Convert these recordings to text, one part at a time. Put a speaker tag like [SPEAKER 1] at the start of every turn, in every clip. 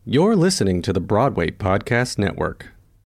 [SPEAKER 1] You're listening to the Broadway Podcast Network.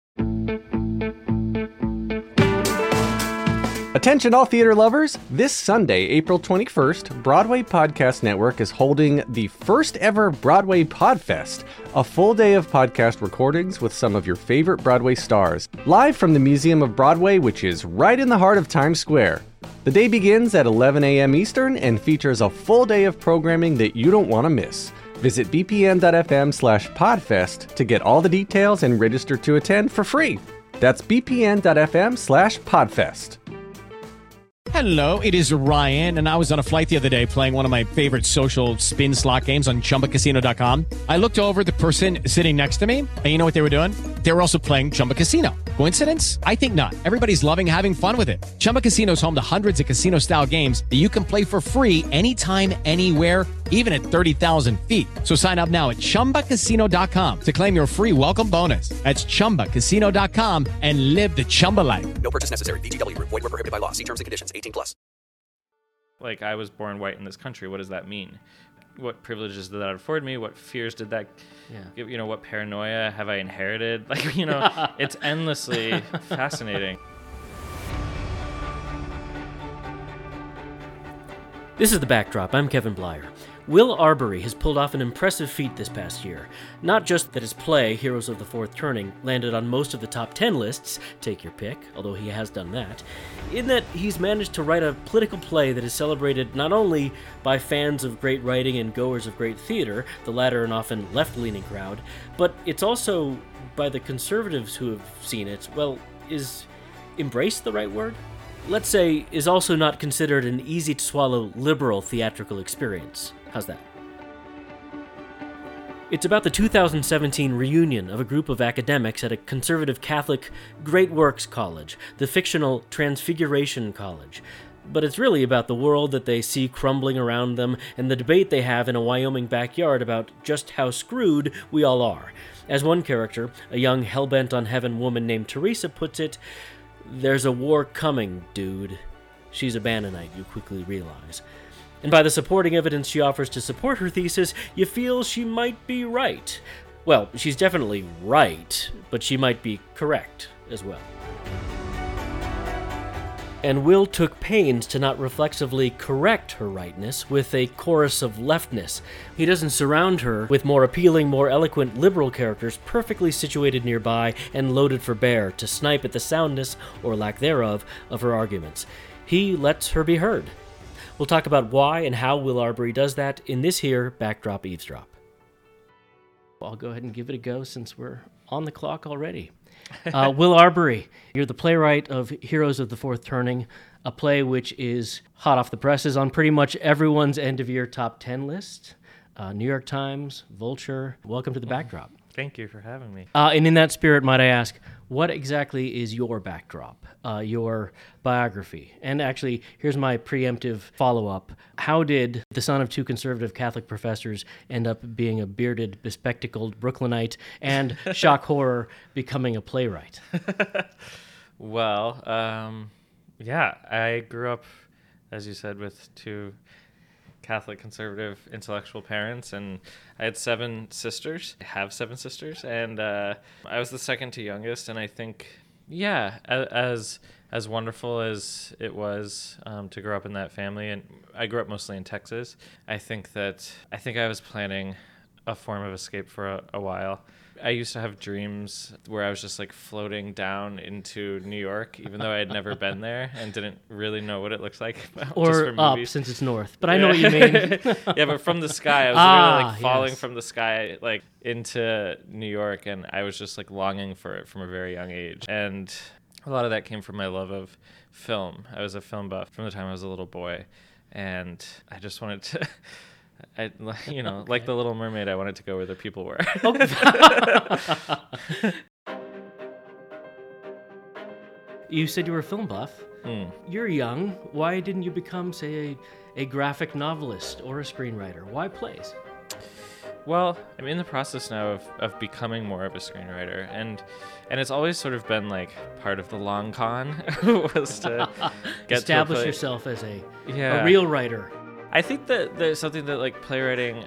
[SPEAKER 1] Attention all theater lovers! This Sunday, April 21st, Broadway Podcast Network is holding the first ever Broadway Podfest, a full day of podcast recordings with some of your favorite Broadway stars, live from the Museum of Broadway, which is right in the heart of Times Square. The day begins at 11 a.m. Eastern and features a full day of programming that you don't want to miss. Visit bpn.fm/podfest to get all the details and register to attend for free. That's bpn.fm/podfest.
[SPEAKER 2] Hello, it is Ryan, and I was on a flight the other day playing one of my favorite social spin slot games on ChumbaCasino.com. I looked over at the person sitting next to me, and you know what they were doing? They were also playing Chumba Casino. Coincidence? I think not. Everybody's loving having fun with it. Chumba Casino is home to hundreds of casino-style games that you can play for free anytime, anywhere, even at 30,000 feet. So sign up now at ChumbaCasino.com to claim your free welcome bonus. That's ChumbaCasino.com and live the Chumba life.
[SPEAKER 3] No purchase necessary. VGW. Void where prohibited by law. See terms and conditions. 18+.
[SPEAKER 4] Like, I was born white in this country. What does that mean? What privileges did that afford me? What fears did that give? You know, what paranoia have I inherited? Like, you know, it's endlessly fascinating.
[SPEAKER 5] This is The Backdrop. I'm Kevin Blyer. Will Arbery has pulled off an impressive feat this past year. Not just that his play, Heroes of the Fourth Turning, landed on most of the top 10 lists, take your pick, although he has done that, in that he's managed to write a political play that is celebrated not only by fans of great writing and goers of great theater, the latter an often left-leaning crowd, but it's also by the conservatives who have seen it. Well, is embrace the right word? Let's say, is also not considered an easy-to-swallow liberal theatrical experience. How's that? It's about the 2017 reunion of a group of academics at a conservative Catholic Great Works College, the fictional Transfiguration College. But it's really about the world that they see crumbling around them and the debate they have in a Wyoming backyard about just how screwed we all are. As one character, a young hell-bent on heaven woman named Teresa, puts it, "There's a war coming, dude." She's a Bannonite, you quickly realize. And by the supporting evidence she offers to support her thesis, you feel she might be right. Well, she's definitely right, but she might be correct as well. And Will took pains to not reflexively correct her rightness with a chorus of leftness. He doesn't surround her with more appealing, more eloquent liberal characters perfectly situated nearby and loaded for bear to snipe at the soundness, or lack thereof, of her arguments. He lets her be heard. We'll talk about why and how Will Arbery does that in this here Backdrop Eavesdrop. I'll go ahead and give it a go since we're on the clock already. Will Arbery, you're the playwright of Heroes of the Fourth Turning, a play which is hot off the presses on pretty much everyone's end-of-year top 10 list. New York Times, Vulture. Welcome to the Backdrop.
[SPEAKER 4] Thank you for having me.
[SPEAKER 5] And in that spirit, might I ask, what exactly is your backdrop, your biography? And actually, here's my preemptive follow-up. How did the son of two conservative Catholic professors end up being a bearded, bespectacled Brooklynite and, shock horror, becoming a playwright?
[SPEAKER 4] Well, I grew up, as you said, with two Catholic conservative intellectual parents, and I had 7 sisters. I have 7 sisters, and I was the second to youngest, and I think, as wonderful as it was to grow up in that family, and I grew up mostly in Texas, I think I was planning a form of escape for a while. I used to have dreams where I was just like floating down into New York, even though I had never been there and didn't really know what it looks like.
[SPEAKER 5] Or up, since it's north. But I know what you mean.
[SPEAKER 4] Yeah, but from the sky, I was literally like falling from the sky like into New York, and I was just like longing for it from a very young age. And a lot of that came from my love of film. I was a film buff from the time I was a little boy, and I just wanted to... like the Little Mermaid, I wanted to go where the people were.
[SPEAKER 5] You said you were a film buff. You're young. Why didn't you become, say, a graphic novelist or a screenwriter? Why plays?
[SPEAKER 4] Well, I'm in the process now of becoming more of a screenwriter, and it's always sort of been like part of the long con was to get
[SPEAKER 5] establish yourself as a real writer.
[SPEAKER 4] I think that there's something that like playwriting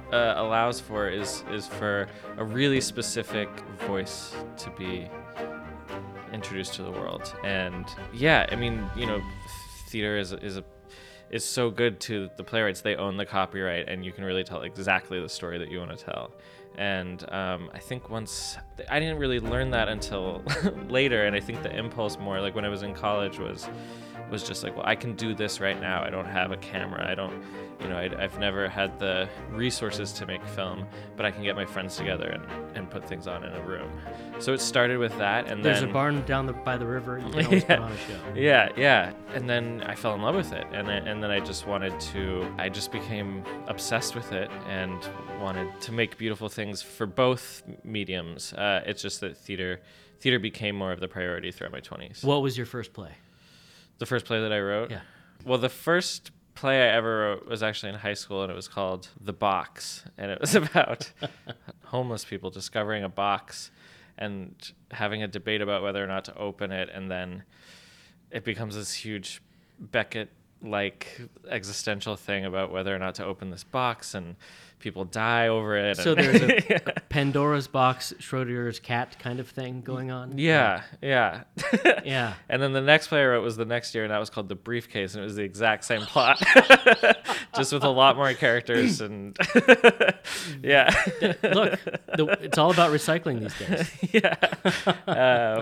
[SPEAKER 4] allows for is for a really specific voice to be introduced to the world. And yeah, I mean, theater is so good to the playwrights. They own the copyright, and you can really tell exactly the story that you want to tell. And I think I didn't really learn that until later, and I think the impulse more, like when I was in college, was just like, well, I can do this right now. I don't have a camera. I've never had the resources to make film, but I can get my friends together and put things on in a room. So it started with that, and
[SPEAKER 5] There's
[SPEAKER 4] then
[SPEAKER 5] a barn by the river. You can always put on a show.
[SPEAKER 4] Yeah. And then I fell in love with it, and then I just became obsessed with it and wanted to make beautiful things for both mediums. It's just that theater became more of the priority throughout my 20s.
[SPEAKER 5] What was your first play?
[SPEAKER 4] The first play that I wrote?
[SPEAKER 5] Yeah.
[SPEAKER 4] Well, the first play I ever wrote was actually in high school, and it was called The Box, and it was about homeless people discovering a box and having a debate about whether or not to open it, and then it becomes this huge Beckett-like existential thing about whether or not to open this box, and people die over it.
[SPEAKER 5] So there's a Pandora's box, Schrodinger's cat kind of thing going on?
[SPEAKER 4] Yeah.
[SPEAKER 5] Yeah.
[SPEAKER 4] And then the next play I wrote was the next year, and that was called The Briefcase, and it was the exact same plot, just with a lot more characters. And yeah.
[SPEAKER 5] Look, it's all about recycling these days.
[SPEAKER 4] Yeah.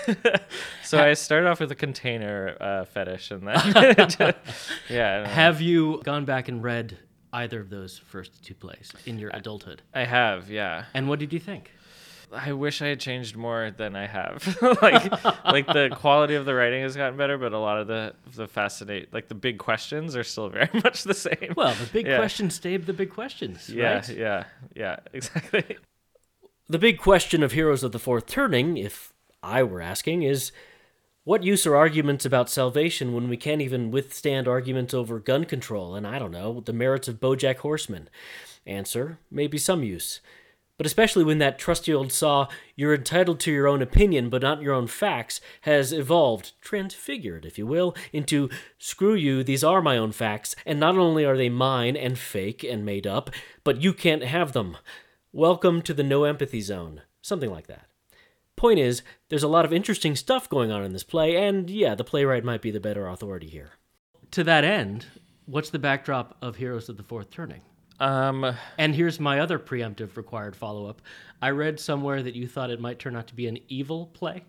[SPEAKER 4] So I started off with a container fetish, and then yeah.
[SPEAKER 5] Have you gone back and read either of those first two plays in your adulthood?
[SPEAKER 4] I have, yeah.
[SPEAKER 5] And what did you think?
[SPEAKER 4] I wish I had changed more than I have. like the quality of the writing has gotten better, but a lot of the the big questions are still very much the same.
[SPEAKER 5] Well, the big questions stay the big questions, right?
[SPEAKER 4] Yeah, exactly.
[SPEAKER 5] The big question of Heroes of the Fourth Turning, if I were asking, is what use are arguments about salvation when we can't even withstand arguments over gun control and, I don't know, the merits of BoJack Horseman? Answer, maybe some use. But especially when that trusty old saw, you're entitled to your own opinion but not your own facts, has evolved, transfigured, if you will, into, screw you, these are my own facts, and not only are they mine and fake and made up, but you can't have them. Welcome to the no empathy zone. Something like that. Point is, there's a lot of interesting stuff going on in this play, and yeah, the playwright might be the better authority here. To that end, what's the backdrop of Heroes of the Fourth Turning? And here's my other preemptive required follow-up. I read somewhere that you thought it might turn out to be an evil play.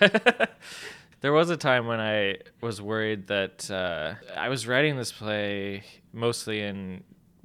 [SPEAKER 4] There was a time when I was worried that I was writing this play mostly in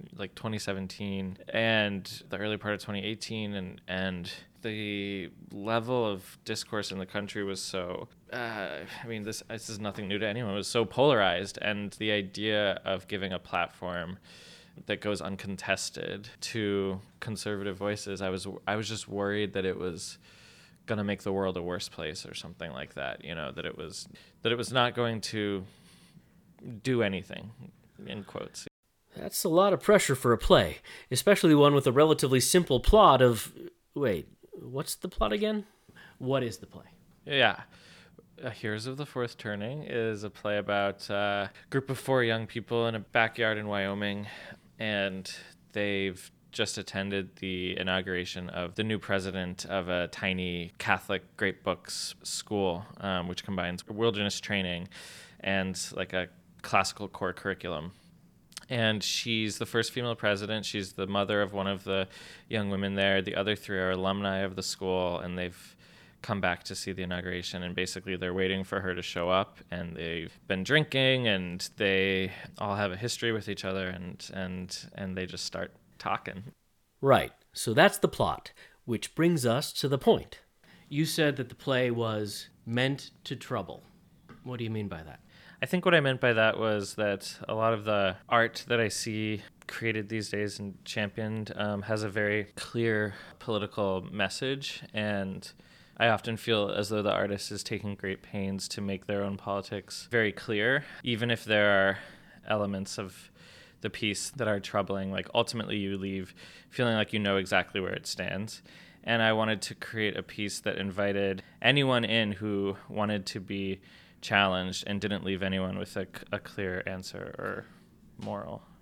[SPEAKER 4] 2017 and the early part of 2018, and the level of discourse in the country was so this is nothing new to anyone. It was so polarized, and the idea of giving a platform that goes uncontested to conservative voices, I was just worried that it was gonna make the world a worse place or something like that, that it was not going to do anything, in quotes.
[SPEAKER 5] That's a lot of pressure for a play, especially one with a relatively simple plot of... Wait, what's the plot again? What is the play?
[SPEAKER 4] Yeah. Heroes of the Fourth Turning is a play about a group of 4 young people in a backyard in Wyoming, and they've just attended the inauguration of the new president of a tiny Catholic Great Books school, which combines wilderness training and a classical core curriculum. And she's the first female president. She's the mother of one of the young women there. The other 3 are alumni of the school, and they've come back to see the inauguration. And basically, they're waiting for her to show up. And they've been drinking, and they all have a history with each other, and they just start talking.
[SPEAKER 5] Right. So that's the plot, which brings us to the point. You said that the play was meant to trouble. What do you mean by that?
[SPEAKER 4] I think what I meant by that was that a lot of the art that I see created these days and championed has a very clear political message, and I often feel as though the artist is taking great pains to make their own politics very clear, even if there are elements of the piece that are troubling. Ultimately you leave feeling like you know exactly where it stands. And I wanted to create a piece that invited anyone in who wanted to be challenged and didn't leave anyone with a clear answer or moral.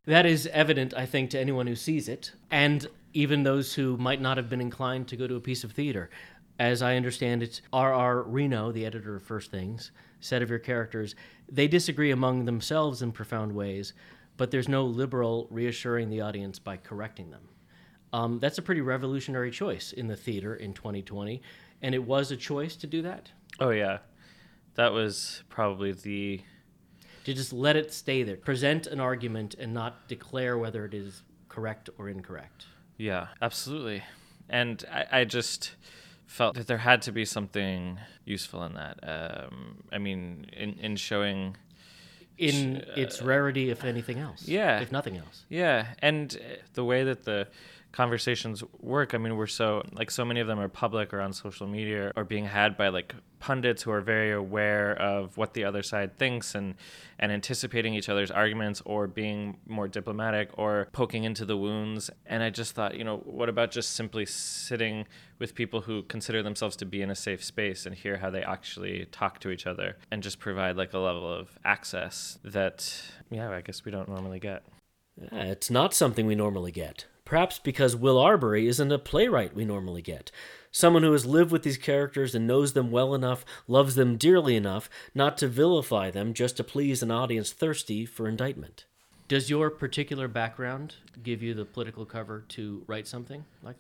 [SPEAKER 5] That is evident, I think, to anyone who sees it, and even those who might not have been inclined to go to a piece of theater. As I understand it, R.R. Reno, the editor of First Things, said of your characters, they disagree among themselves in profound ways, but there's no liberal reassuring the audience by correcting them. That's a pretty revolutionary choice in the theater in 2020, and it was a choice to do that?
[SPEAKER 4] Oh, yeah. That was probably
[SPEAKER 5] To just let it stay there. Present an argument and not declare whether it is correct or incorrect.
[SPEAKER 4] Yeah, absolutely. And I just felt that there had to be something useful in that. In showing...
[SPEAKER 5] In its rarity, if anything else.
[SPEAKER 4] Yeah.
[SPEAKER 5] If nothing else.
[SPEAKER 4] Yeah, and the way that the conversations work, we're so many of them are public or on social media or being had by pundits who are very aware of what the other side thinks and anticipating each other's arguments or being more diplomatic or poking into the wounds. And I just thought, what about just simply sitting with people who consider themselves to be in a safe space and hear how they actually talk to each other and just provide a level of access that, I guess we don't normally get.
[SPEAKER 5] It's not something we normally get. Perhaps because Will Arbery isn't a playwright we normally get. Someone who has lived with these characters and knows them well enough, loves them dearly enough, not to vilify them just to please an audience thirsty for indictment. Does your particular background give you the political cover to write something like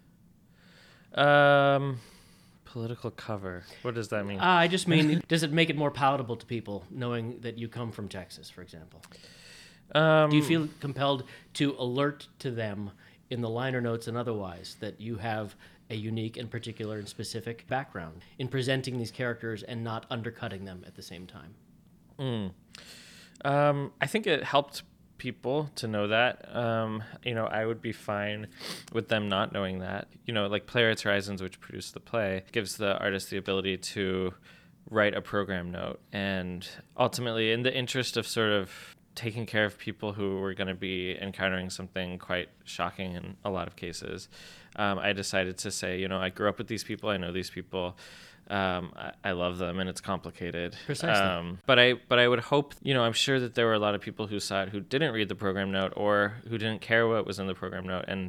[SPEAKER 5] that?
[SPEAKER 4] Political cover. What does that mean?
[SPEAKER 5] I just mean, does it make it more palatable to people knowing that you come from Texas, for example? Do you feel compelled to alert to them in the liner notes and otherwise that you have a unique and particular and specific background in presenting these characters and not undercutting them at the same time?
[SPEAKER 4] I think it helped people to know that. I would be fine with them not knowing that. Playwrights Horizons, which produced the play, gives the artist the ability to write a program note. And ultimately, in the interest of sort of taking care of people who were going to be encountering something quite shocking in a lot of cases, I decided to say, I grew up with these people. I know these people. I love them, and it's complicated.
[SPEAKER 5] Precisely.
[SPEAKER 4] But I would hope, I'm sure that there were a lot of people who saw it who didn't read the program note or who didn't care what was in the program note. And,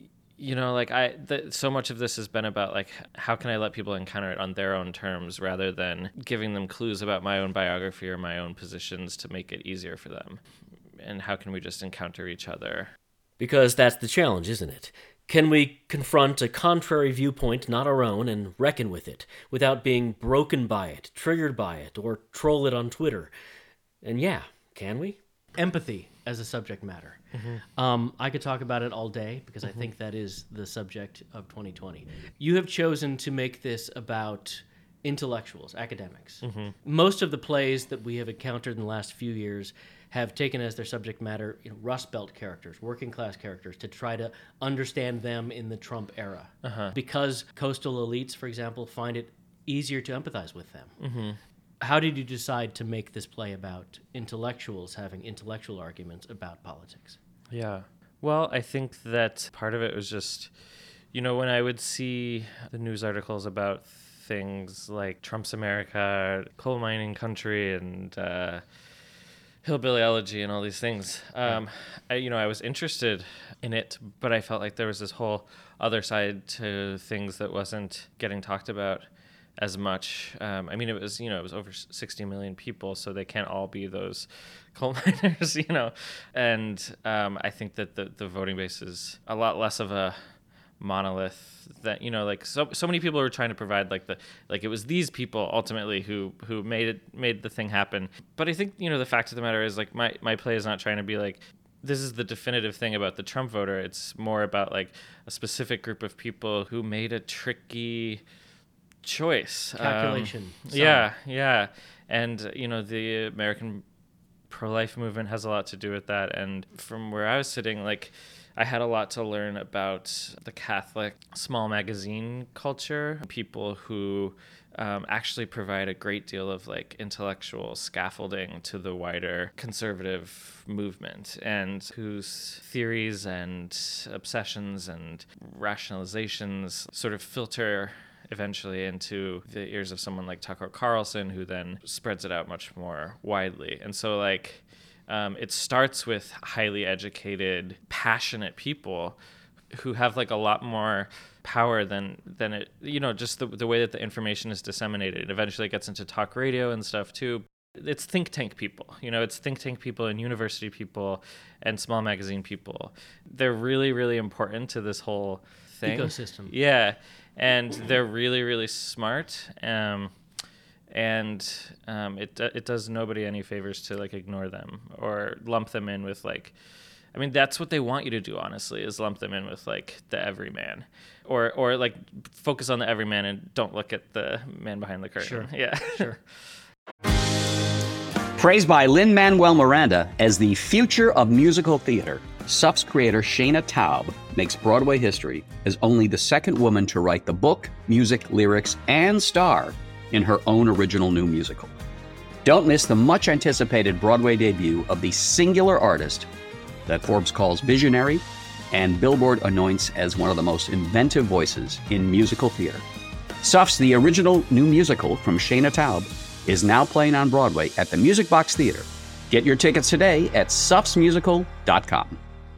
[SPEAKER 4] so much of this has been about, how can I let people encounter it on their own terms rather than giving them clues about my own biography or my own positions to make it easier for them? And how can we just encounter each other?
[SPEAKER 5] Because that's the challenge, isn't it? Can we confront a contrary viewpoint, not our own, and reckon with it, without being broken by it, triggered by it, or troll it on Twitter? And can we? Empathy as a subject matter. Mm-hmm. I could talk about it all day because I think that is the subject of 2020. You have chosen to make this about intellectuals, academics. Mm-hmm. Most of the plays that we have encountered in the last few years have taken as their subject matter Rust Belt characters, working class characters, to try to understand them in the Trump era. Because coastal elites, for example, find it easier to empathize with them. Mm-hmm. How did you decide to make this play about intellectuals having intellectual arguments about politics?
[SPEAKER 4] Yeah. Well, I think that part of it was just, when I would see the news articles about things like Trump's America, coal mining country, and hillbilly elegy and all these things, I was interested in it, but I felt like there was this whole other side to things that wasn't getting talked about as much. It was over 60 million people, so they can't all be those coal miners, And I think that the voting base is a lot less of a monolith that, so many people were trying to provide it was these people ultimately who made the thing happen. But I think, the fact of the matter is my play is not trying to be this is the definitive thing about the Trump voter. It's more about a specific group of people who made a tricky choice.
[SPEAKER 5] Calculation.
[SPEAKER 4] Yeah. And, the American pro-life movement has a lot to do with that. And from where I was sitting, I had a lot to learn about the Catholic small magazine culture, people who actually provide a great deal of intellectual scaffolding to the wider conservative movement, and whose theories and obsessions and rationalizations sort of filter eventually into the ears of someone like Tucker Carlson, who then spreads it out much more widely. And so It starts with highly educated, passionate people who have like a lot more power than it, just the way that the information is disseminated. It eventually gets into talk radio and stuff too. It's think tank people, it's think tank people and university people and small magazine people. They're really, really important to this whole thing.
[SPEAKER 5] Ecosystem.
[SPEAKER 4] Yeah. And they're really, really smart. It does nobody any favors to like ignore them or lump them in with like, I mean, that's what they want you to do, honestly, is lump them in with like the everyman, or like focus on the everyman and don't look at the man behind the curtain.
[SPEAKER 5] Sure.
[SPEAKER 4] Yeah.
[SPEAKER 5] Sure.
[SPEAKER 6] Praised by Lin-Manuel Miranda as the future of musical theater, SUF's creator Shayna Taub makes Broadway history as only the second woman to write the book, music, lyrics, and star in her own original new musical. Don't miss the much-anticipated Broadway debut of the singular artist that Forbes calls visionary and Billboard anoints as one of the most inventive voices in musical theater. SUF's The Original New Musical from Shayna Taub is now playing on Broadway at the Music Box Theater. Get your tickets today at sufsmusical.com.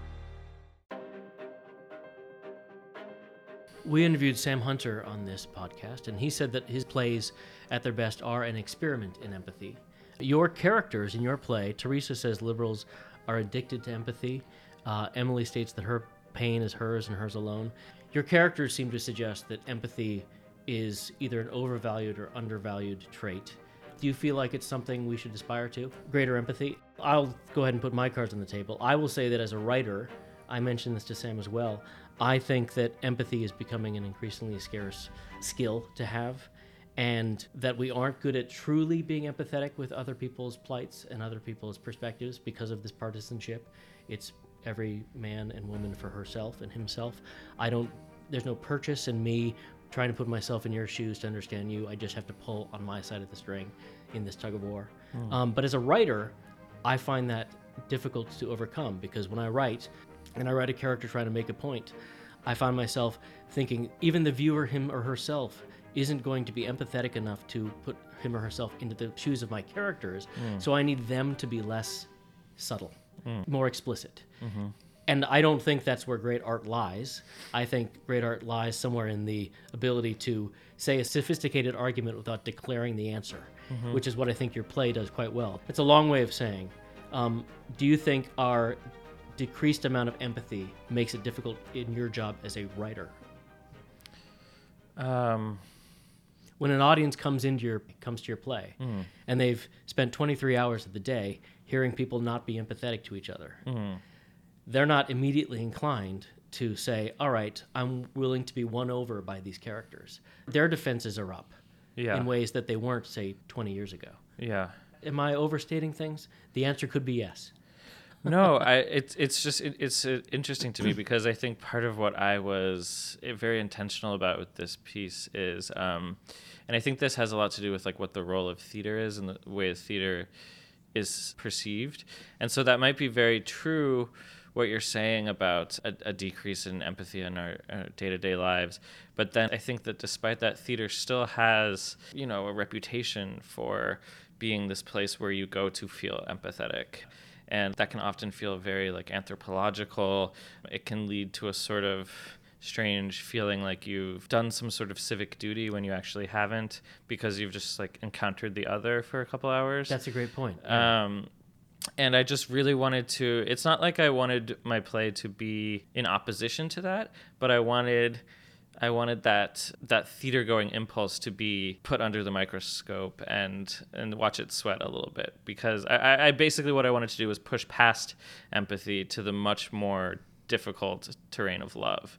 [SPEAKER 5] We interviewed Sam Hunter on this podcast, and he said that his plays at their best are an experiment in empathy. Your characters in your play, Teresa says liberals are addicted to empathy. Emily states that her pain is hers and hers alone. Your characters seem to suggest that empathy is either an overvalued or undervalued trait. Do you feel like it's something we should aspire to? Greater empathy? I'll go ahead and put my cards on the table. I will say that as a writer, I mentioned this to Sam as well, I think that empathy is becoming an increasingly scarce skill to have, and that we aren't good at truly being empathetic with other people's plights and other people's perspectives because of this partisanship. It's every man and woman for herself and himself. There's no purchase in me trying to put myself in your shoes to understand you. I just have to pull on my side of the string in this tug of war. But as a writer, I find that difficult to overcome, because when I write, and I write a character trying to make a point, I find myself thinking even the viewer, him or herself, isn't going to be empathetic enough to put him or herself into the shoes of my characters. So I need them to be less subtle, more explicit. And I don't think that's where great art lies. I think great art lies somewhere in the ability to say a sophisticated argument without declaring the answer, which is what I think your play does quite well. It's a long way of saying, do you think our decreased amount of empathy makes it difficult in your job as a writer? When an audience comes to your play, and they've spent 23 hours of the day hearing people not be empathetic to each other, they're not immediately inclined to say, all right, I'm willing to be won over by these characters. Their defenses are up in ways that they weren't, say, 20 years ago. Yeah. Am I overstating things? The answer could be yes.
[SPEAKER 4] No, it's interesting to me, because I think part of what I was very intentional about with this piece is, and I think this has a lot to do with like what the role of theater is and the way theater is perceived. And so that might be very true, what you're saying about a decrease in empathy in our day-to-day lives. But then I think that despite that, theater still has, a reputation for being this place where you go to feel empathetic. And that can often feel very like anthropological. It can lead to a sort of strange feeling like you've done some sort of civic duty when you actually haven't, because you've just like encountered the other for a couple hours.
[SPEAKER 5] That's a great point.
[SPEAKER 4] And I just really wanted to, it's not like I wanted my play to be in opposition to that, but I wanted that theater going impulse to be put under the microscope and watch it sweat a little bit, because I basically what I wanted to do was push past empathy to the much more difficult terrain of love.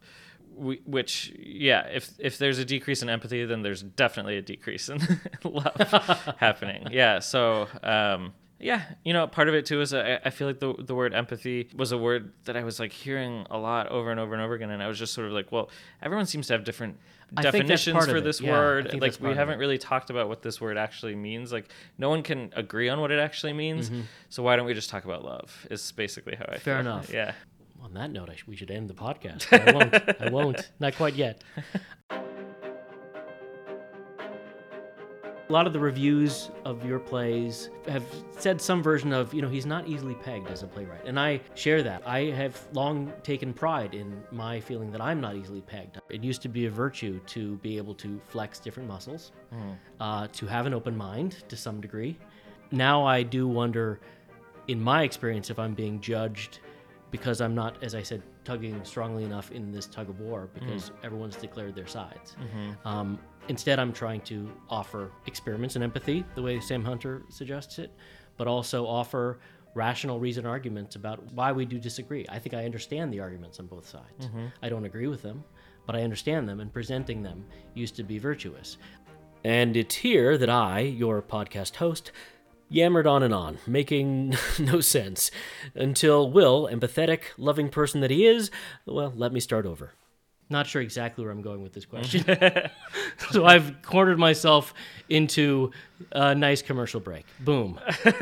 [SPEAKER 4] If there's a decrease in empathy, then there's definitely a decrease in love happening. Yeah. So, part of it too is I feel like the word empathy was a word that I was like hearing a lot over and over and over again. And I was just sort of like, well, everyone seems to have different definitions for this word. Like we haven't really talked about what this word actually means. Like no one can agree on what it actually means. So why don't we just talk about love is basically how I feel.
[SPEAKER 5] Fair enough.
[SPEAKER 4] Yeah.
[SPEAKER 5] On that note, we should end the podcast. I won't. Not quite yet. A lot of the reviews of your plays have said some version of, he's not easily pegged as a playwright. And I share that. I have long taken pride in my feeling that I'm not easily pegged. It used to be a virtue to be able to flex different muscles, to have an open mind to some degree. Now I do wonder, in my experience, if I'm being judged because I'm not, as I said, tugging strongly enough in this tug of war because everyone's declared their sides. Instead, I'm trying to offer experiments and empathy, the way Sam Hunter suggests it, but also offer rational reason arguments about why we do disagree. I think I understand the arguments on both sides. I don't agree with them, but I understand them, and presenting them used to be virtuous. And it's here that I, your podcast host, yammered on, making no sense, until Will, empathetic, loving person that he is, let me start over. Not sure exactly where I'm going with this question. So I've cornered myself into a nice commercial break. Boom.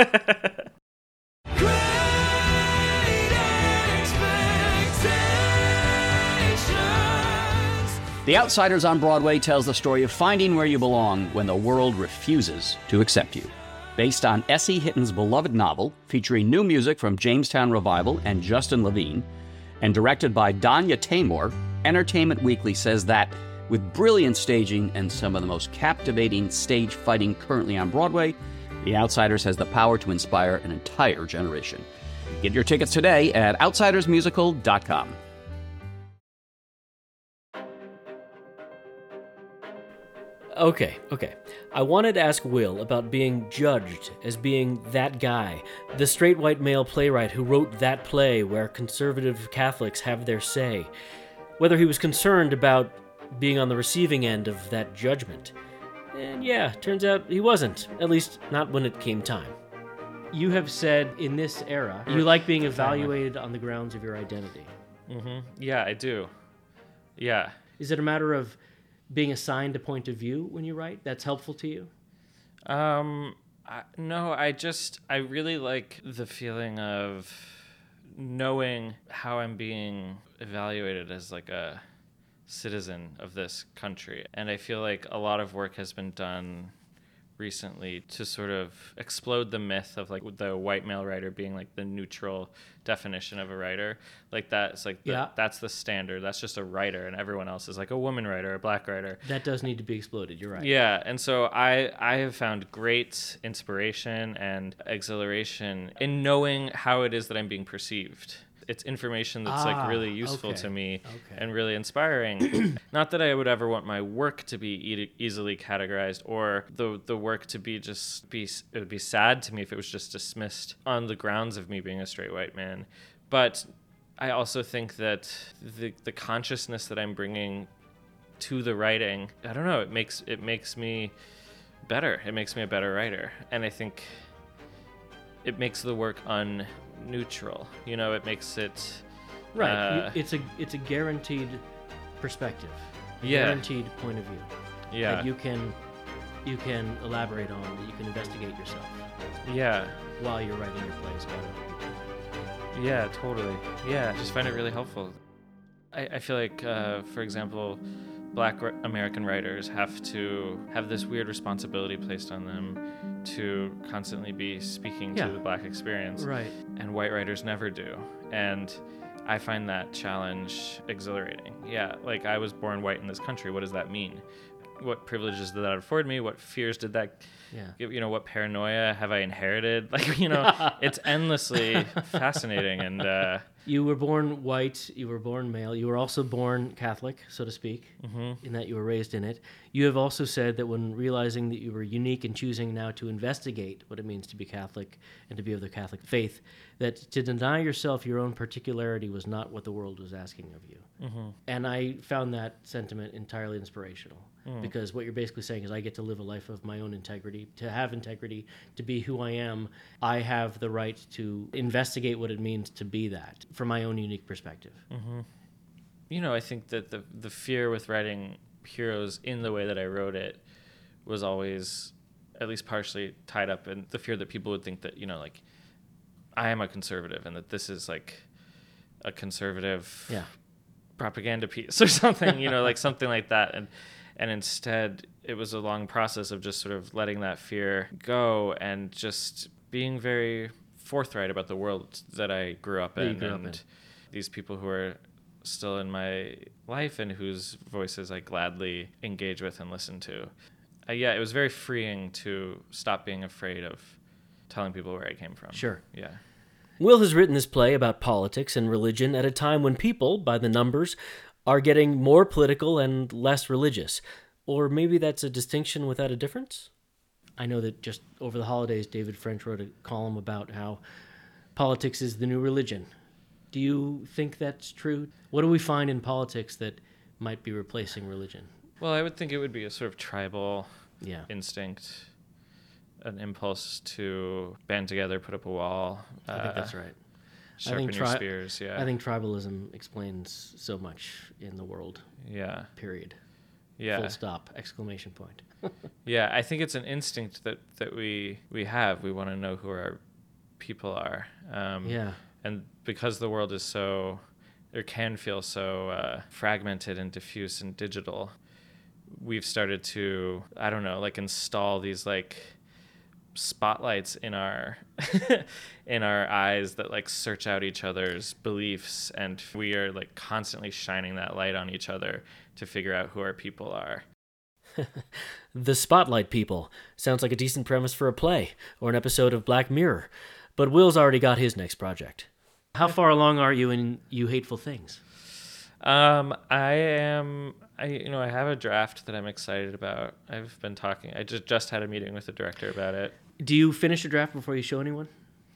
[SPEAKER 6] The Outsiders on Broadway tells the story of finding where you belong when the world refuses to accept you. Based on S.E. Hitton's beloved novel, featuring new music from Jamestown Revival and Justin Levine, and directed by Danya Taymor, Entertainment Weekly says that, with brilliant staging and some of the most captivating stage fighting currently on Broadway, The Outsiders has the power to inspire an entire generation. Get your tickets today at outsidersmusical.com.
[SPEAKER 5] Okay. I wanted to ask Will about being judged as being that guy, the straight white male playwright who wrote that play where conservative Catholics have their say, whether he was concerned about being on the receiving end of that judgment. And yeah, turns out he wasn't, at least not when it came time. You have said in this era, you like being evaluated on the grounds of your identity.
[SPEAKER 4] Yeah, I do. Yeah.
[SPEAKER 5] Is it a matter of being assigned a point of view when you write? That's helpful to you?
[SPEAKER 4] No, I really like the feeling of knowing how I'm being evaluated as like a citizen of this country. And I feel like a lot of work has been done recently to sort of explode the myth of like the white male writer being like the neutral definition of a writer. Like that's like that's the standard. That's just a writer, and everyone else is like a woman writer, a black writer.
[SPEAKER 5] That does need to be exploded. You're right.
[SPEAKER 4] Yeah, and so I have found great inspiration and exhilaration in knowing how it is that I'm being perceived. It's information that's like really useful to me and really inspiring. Not that I would ever want my work to be easily categorized, or the work to be it would be sad to me if it was just dismissed on the grounds of me being a straight white man. But I also think that the consciousness that I'm bringing to the writing, I don't know, it makes me better. It makes me a better writer. And I think it makes the work neutral, it makes it
[SPEAKER 5] right. It's a guaranteed perspective, guaranteed point of view. That you can elaborate on, that you can investigate yourself. While you're writing your plays about it.
[SPEAKER 4] Yeah, totally. Yeah, I just find it really helpful. I feel like, for example, Black American writers have to have this weird responsibility placed on them to constantly be speaking to the Black experience.
[SPEAKER 5] Right.
[SPEAKER 4] And white writers never do. And I find that challenge exhilarating. Yeah, like I was born white in this country. What does that mean? What privileges did that afford me? What fears did that give? What paranoia have I inherited? Like, it's endlessly fascinating. And
[SPEAKER 5] you were born white, you were born male, you were also born Catholic, so to speak, in that you were raised in it. You have also said that when realizing that you were unique and choosing now to investigate what it means to be Catholic and to be of the Catholic faith, that to deny yourself your own particularity was not what the world was asking of you. And I found that sentiment entirely inspirational. Because what you're basically saying is I get to live a life of my own integrity, to have integrity, to be who I am. I have the right to investigate what it means to be that from my own unique perspective.
[SPEAKER 4] I think that the fear with writing Heroes in the way that I wrote it was always at least partially tied up in the fear that people would think that, like I am a conservative and that this is like a conservative propaganda piece or something, like something like that. And instead, it was a long process of just sort of letting that fear go and just being very forthright about the world that I grew up in, and these people who are still in my life and whose voices I gladly engage with and listen to. Yeah, it was very freeing to stop being afraid of telling people where I came from.
[SPEAKER 5] Sure.
[SPEAKER 4] Yeah.
[SPEAKER 5] Will has written this play about politics and religion at a time when people, by the numbers, are getting more political and less religious. Or maybe that's a distinction without a difference? I know that just over the holidays, David French wrote a column about how politics is the new religion. Do you think that's true? What do we find in politics that might be replacing religion?
[SPEAKER 4] Well, I would think it would be a sort of tribal
[SPEAKER 5] Yeah.
[SPEAKER 4] instinct, an impulse to band together, put up a wall.
[SPEAKER 5] I think that's right.
[SPEAKER 4] Sharpen your spears, yeah.
[SPEAKER 5] I think tribalism explains so much in the world,
[SPEAKER 4] Yeah.
[SPEAKER 5] period.
[SPEAKER 4] Yeah.
[SPEAKER 5] Full stop, exclamation point.
[SPEAKER 4] Yeah, I think it's an instinct that we have. We want to know who our people are.
[SPEAKER 5] Yeah.
[SPEAKER 4] And because the world is so, or can feel so fragmented and diffuse and digital, we've started to, I don't know, like install these like spotlights in our in our eyes that like search out each other's beliefs, and we are like constantly shining that light on each other to figure out who our people are.
[SPEAKER 5] The Spotlight People sounds like a decent premise for a play or an episode of Black Mirror, but Will's already got his next project. How far along are you in You Hateful Things?
[SPEAKER 4] I have a draft that I'm excited about. I've been talking. I just had a meeting with the director about it.
[SPEAKER 5] Do you finish a draft before you show anyone?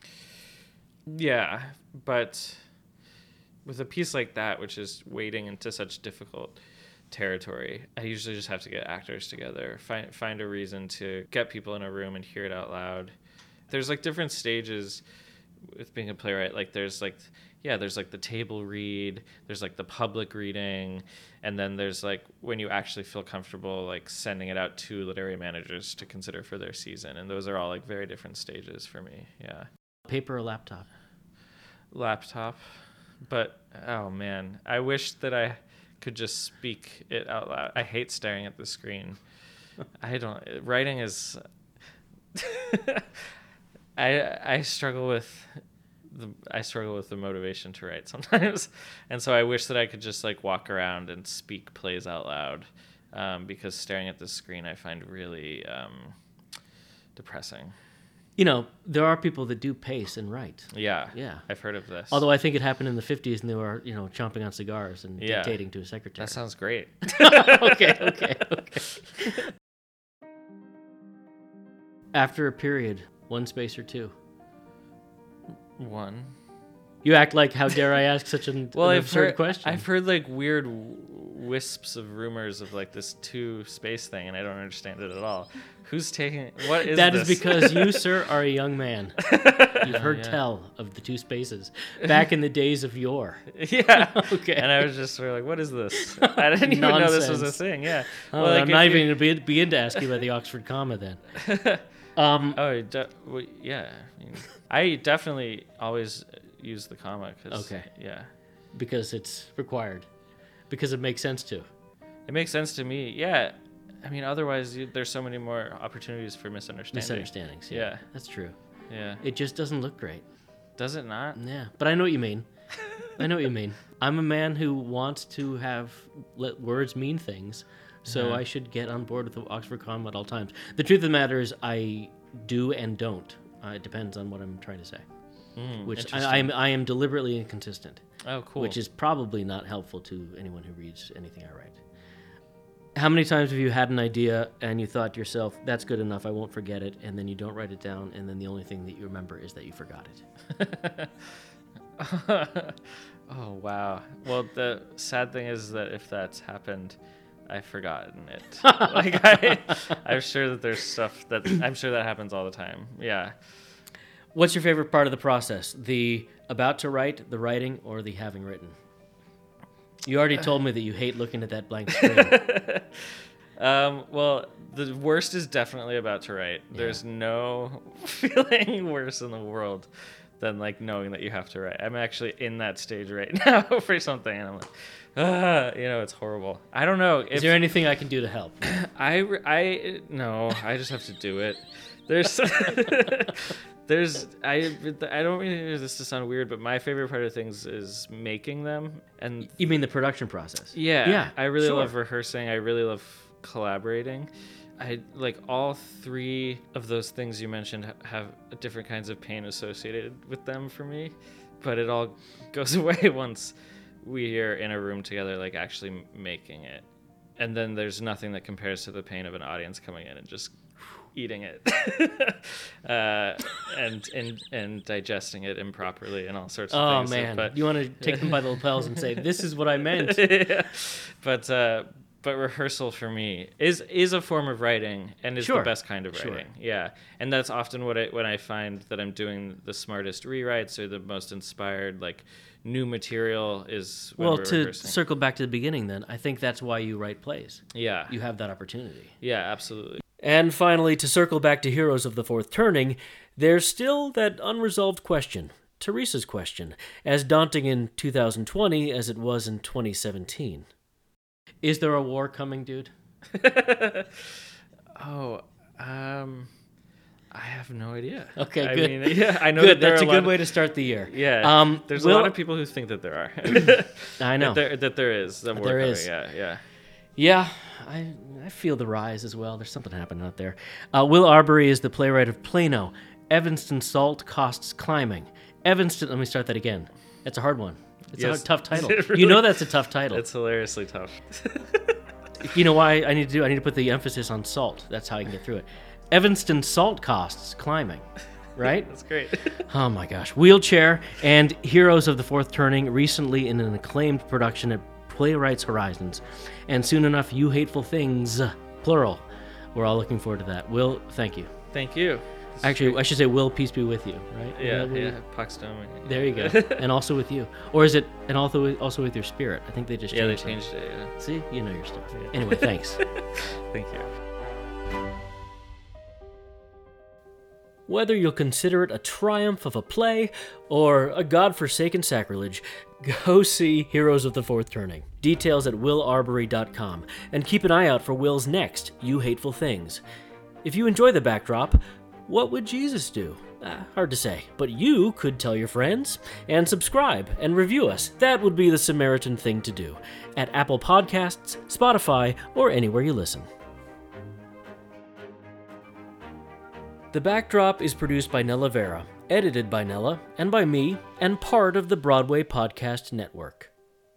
[SPEAKER 4] Yeah, but with a piece like that, which is wading into such difficult territory, I usually just have to get actors together, find a reason to get people in a room and hear it out loud. There's like different stages with being a playwright. Like there's like the table read, there's like the public reading, and then there's like when you actually feel comfortable like sending it out to literary managers to consider for their season. And those are all like very different stages for me. Yeah.
[SPEAKER 5] Paper or laptop?
[SPEAKER 4] Laptop. But oh man, I wish that I could just speak it out loud. I hate staring at the screen. Writing is I struggle with the motivation to write sometimes, and so I wish that I could just like walk around and speak plays out loud, because staring at the screen I find really depressing.
[SPEAKER 5] You know, there are people that do pace and write.
[SPEAKER 4] Yeah,
[SPEAKER 5] Yeah.
[SPEAKER 4] I've heard of this.
[SPEAKER 5] Although I think it happened in the 50s and they were, chomping on cigars and dictating to a secretary.
[SPEAKER 4] That sounds great.
[SPEAKER 5] Okay. After a period, one space or two?
[SPEAKER 4] One.
[SPEAKER 5] You act like, how dare I ask such an absurd question?
[SPEAKER 4] I've heard like weird wisps of rumors of like this 2 space thing, and I don't understand it at all. Who's taking? What is
[SPEAKER 5] That
[SPEAKER 4] this?
[SPEAKER 5] is because you, sir, are a young man. You've heard tell of the 2 spaces back in the days of yore.
[SPEAKER 4] Yeah.
[SPEAKER 5] Okay.
[SPEAKER 4] And I was just sort of like, what is this? I didn't even know this was a
[SPEAKER 5] Nonsense.
[SPEAKER 4] thing. Yeah.
[SPEAKER 5] Oh,
[SPEAKER 4] Well, like,
[SPEAKER 5] I'm not even going to begin to ask you about the Oxford comma then.
[SPEAKER 4] Yeah. I definitely always use the comma.
[SPEAKER 5] Okay.
[SPEAKER 4] Yeah.
[SPEAKER 5] Because it's required. Because it makes sense to.
[SPEAKER 4] It makes sense to me. Yeah. I mean, otherwise, there's so many more opportunities for misunderstanding.
[SPEAKER 5] Misunderstandings.
[SPEAKER 4] Yeah.
[SPEAKER 5] That's true.
[SPEAKER 4] Yeah.
[SPEAKER 5] It just doesn't look great.
[SPEAKER 4] Does it not?
[SPEAKER 5] Yeah, but I know what you mean. I'm a man who wants to let words mean things, so I should get on board with the Oxford comma at all times. The truth of the matter is I do and don't. It depends on what I'm trying to say. Which I am deliberately inconsistent.
[SPEAKER 4] Oh, cool.
[SPEAKER 5] Which is probably not helpful to anyone who reads anything I write. How many times have you had an idea and you thought to yourself, that's good enough, I won't forget it, and then you don't write it down, and then the only thing that you remember is that you forgot it?
[SPEAKER 4] Oh, wow. Well, the sad thing is that if that's happened, I've forgotten it. I'm sure that there's stuff I'm sure that happens all the time. Yeah.
[SPEAKER 5] What's your favorite part of the process? The about to write, the writing, or the having written? You already told me that you hate looking at that blank screen.
[SPEAKER 4] Well, the worst is definitely about to write.
[SPEAKER 5] Yeah.
[SPEAKER 4] There's no feeling worse in the world than like knowing that you have to write. I'm actually in that stage right now for something, and I'm like, It's horrible. I don't know.
[SPEAKER 5] Is there anything I can do to help?
[SPEAKER 4] No, I just have to do it. I don't mean this to sound weird, but my favorite part of things is making them. And
[SPEAKER 5] You mean the production process?
[SPEAKER 4] yeah, I really
[SPEAKER 5] sure.
[SPEAKER 4] love rehearsing. I really love collaborating. I like all three of those things you mentioned have different kinds of pain associated with them for me, but it all goes away once we are in a room together, like actually making it. And then there's nothing that compares to the pain of an audience coming in and just eating it and digesting it improperly and all sorts of things.
[SPEAKER 5] Oh man,
[SPEAKER 4] But
[SPEAKER 5] you want to take them by the lapels and say, "This is what I meant."
[SPEAKER 4] yeah. But rehearsal for me is a form of writing and is
[SPEAKER 5] Sure.
[SPEAKER 4] the best kind of
[SPEAKER 5] Sure.
[SPEAKER 4] writing. Yeah, and that's often when I find that I'm doing the smartest rewrites or the most inspired, like new material is when
[SPEAKER 5] Well,
[SPEAKER 4] we're
[SPEAKER 5] to
[SPEAKER 4] rehearsing.
[SPEAKER 5] circle back to the beginning, then I think that's why you write plays.
[SPEAKER 4] Yeah,
[SPEAKER 5] You have that opportunity.
[SPEAKER 4] yeah, absolutely.
[SPEAKER 5] And finally, to circle back to Heroes of the Fourth Turning, there's still that unresolved question, Teresa's question, as daunting in 2020 as it was in 2017. Is there a war coming, dude?
[SPEAKER 4] I have no idea.
[SPEAKER 5] Okay,
[SPEAKER 4] I
[SPEAKER 5] good.
[SPEAKER 4] mean, yeah, I know
[SPEAKER 5] Good,
[SPEAKER 4] that there
[SPEAKER 5] that's
[SPEAKER 4] are
[SPEAKER 5] a
[SPEAKER 4] lot
[SPEAKER 5] good
[SPEAKER 4] of-
[SPEAKER 5] way to start the year.
[SPEAKER 4] Yeah, there's a lot
[SPEAKER 5] Will-
[SPEAKER 4] of people who think that there are.
[SPEAKER 5] I know.
[SPEAKER 4] that there is. That
[SPEAKER 5] There is.
[SPEAKER 4] Yeah.
[SPEAKER 5] Yeah, I feel the rise as well. There's something happening out there. Will Arbery is the playwright of Plano. Evanston Salt Costs Climbing. Evanston, let me start that again. That's a hard one. It's
[SPEAKER 4] Yes.
[SPEAKER 5] a tough title.
[SPEAKER 4] It really-
[SPEAKER 5] You know that's a tough title.
[SPEAKER 4] It's hilariously tough.
[SPEAKER 5] You know why I need to put the emphasis on salt. That's how I can get through it. Evanston Salt Costs Climbing. Right?
[SPEAKER 4] That's great.
[SPEAKER 5] Oh my gosh. Wheelchair and Heroes of the Fourth Turning recently in an acclaimed production at Playwrights Horizons. And soon enough, You Hateful Things, plural. We're all looking forward to that. Will, thank you.
[SPEAKER 4] Thank you.
[SPEAKER 5] Actually, I should say, Will, peace be with you, right?
[SPEAKER 4] Yeah,
[SPEAKER 5] Will-
[SPEAKER 4] yeah. Puck's Dome.
[SPEAKER 5] There you go. And also with you. Or is it, and also with your spirit? I think they just
[SPEAKER 4] Yeah, they
[SPEAKER 5] changed it.
[SPEAKER 4] changed it. Yeah.
[SPEAKER 5] See? You know your stuff. Anyway, thanks.
[SPEAKER 4] Thank you.
[SPEAKER 5] Whether you'll consider it a triumph of a play or a godforsaken sacrilege, go see Heroes of the Fourth Turning. Details at willarbery.com. And keep an eye out for Will's next You Hateful Things. If you enjoy the backdrop, what would Jesus do? Hard to say, but you could tell your friends and subscribe and review us. That would be the Samaritan thing to do at Apple Podcasts, Spotify, or anywhere you listen. The Backdrop is produced by Nella Vera, edited by Nella, and by me, and part of the Broadway Podcast Network.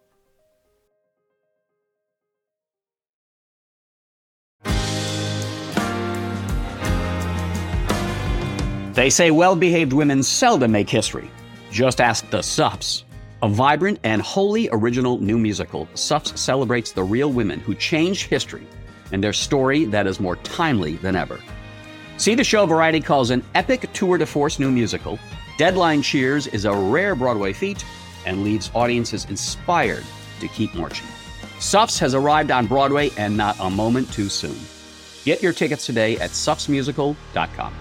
[SPEAKER 6] They say well-behaved women seldom make history. Just ask the Suffs. A vibrant and wholly original new musical, Suffs celebrates the real women who changed history and their story that is more timely than ever. See the show Variety calls an epic tour de force new musical. Deadline cheers is a rare Broadway feat and leaves audiences inspired to keep marching. Suffs has arrived on Broadway and not a moment too soon. Get your tickets today at suffsmusical.com.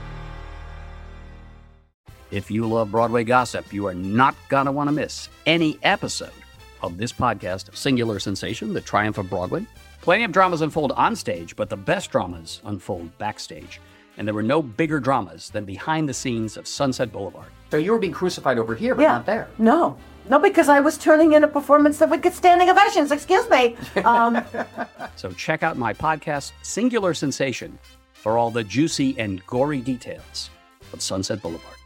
[SPEAKER 6] If you love Broadway gossip, you are not going to want to miss any episode of this podcast, Singular Sensation, The Triumph of Broadway. Plenty of dramas unfold on stage, but the best dramas unfold backstage. And there were no bigger dramas than behind the scenes of Sunset Boulevard. So you were being crucified over here, but not there.
[SPEAKER 7] No, because I was turning in a performance that would get standing ovations. Excuse me.
[SPEAKER 6] So check out my podcast, Singular Sensation, for all the juicy and gory details of Sunset Boulevard.